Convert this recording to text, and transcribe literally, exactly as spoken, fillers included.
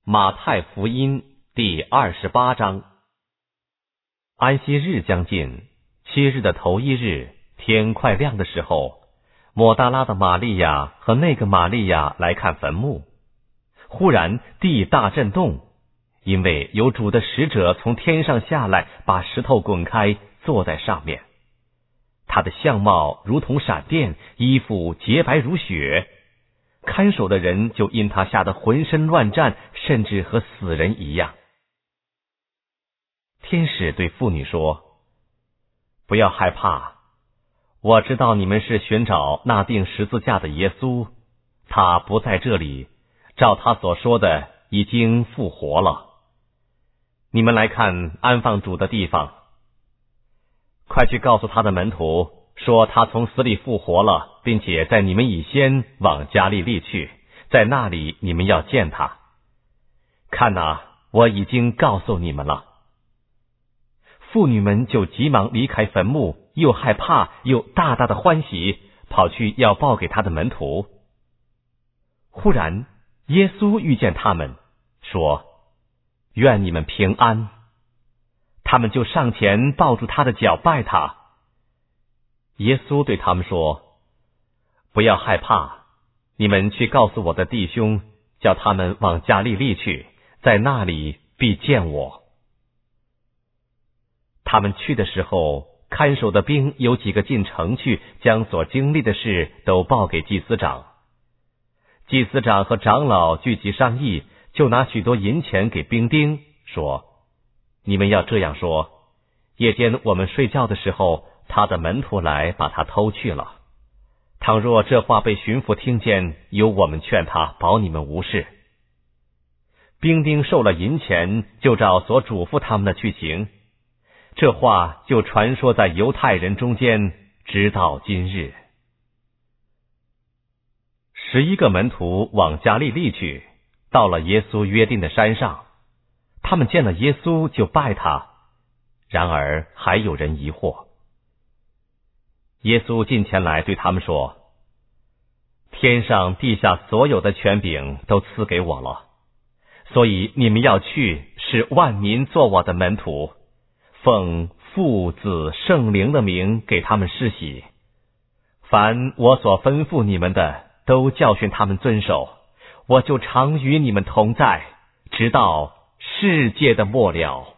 马太福音第二十八章。安息日将近，七日的头一日，天快亮的时候，抹大拉的玛利亚和那个玛利亚来看坟墓。忽然地大震动，因为有主的使者从天上下来，把石头滚开，坐在上面。他的相貌如同闪电，衣服洁白如雪。看守的人就因他吓得浑身乱战，甚至和死人一样。天使对妇女说：不要害怕，我知道你们是寻找那钉十字架的耶稣，他不在这里，照他所说的已经复活了。你们来看安放主的地方，快去告诉他的门徒，说他从死里复活了，并且在你们以先往加利利去，在那里你们要见他。看哪，我已经告诉你们了。妇女们就急忙离开坟墓，又害怕又大大的欢喜，跑去要报给他的门徒。忽然耶稣遇见他们，说：愿你们平安。他们就上前抱住他的脚拜他。耶稣对他们说：不要害怕，你们去告诉我的弟兄，叫他们往加利利去，在那里必见我。他们去的时候，看守的兵有几个进城去，将所经历的事都报给祭司长。祭司长和长老聚集商议，就拿许多银钱给兵丁，说：你们要这样说，夜间我们睡觉的时候，他的门徒来把他偷去了。倘若这话被巡抚听见，由我们劝他，保你们无事。兵丁受了银钱，就照所嘱咐他们的去行。这话就传说在犹太人中间，直到今日。十一个门徒往加利利去，到了耶稣约定的山上，他们见了耶稣就拜他，然而还有人疑惑。耶稣近前来对他们说：天上地下所有的权柄都赐给我了，所以你们要去，使万民做我的门徒，奉父子圣灵的名给他们施洗。凡我所吩咐你们的，都教训他们遵守，我就常与你们同在，直到世界的末了。